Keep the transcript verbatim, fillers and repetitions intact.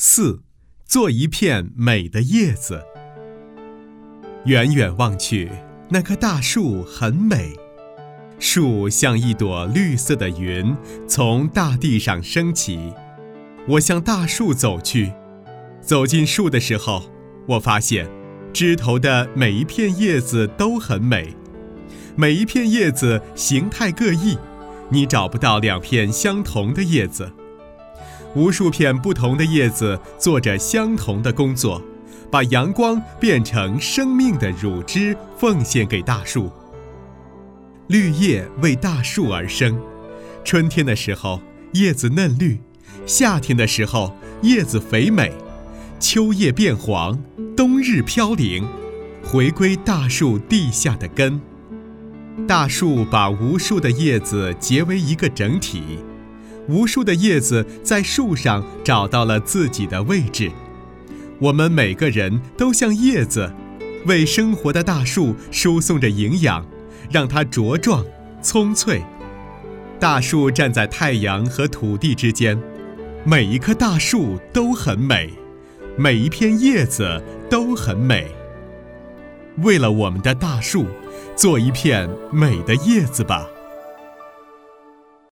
四，做一片美的叶子。远远望去，那棵大树很美，树像一朵绿色的云从大地上升起。我向大树走去，走进树的时候，我发现枝头的每一片叶子都很美，每一片叶子形态各异，你找不到两片相同的叶子。无数片不同的叶子做着相同的工作，把阳光变成生命的乳汁奉献给大树。绿叶为大树而生，春天的时候叶子嫩绿，夏天的时候叶子肥美，秋叶变黄，冬日飘零，回归大树地下的根。大树把无数的叶子结为一个整体，无数的叶子在树上找到了自己的位置。我们每个人都像叶子，为生活的大树输送着营养，让它茁壮葱翠。大树站在太阳和土地之间，每一棵大树都很美，每一片叶子都很美。为了我们的大树，做一片美的叶子吧。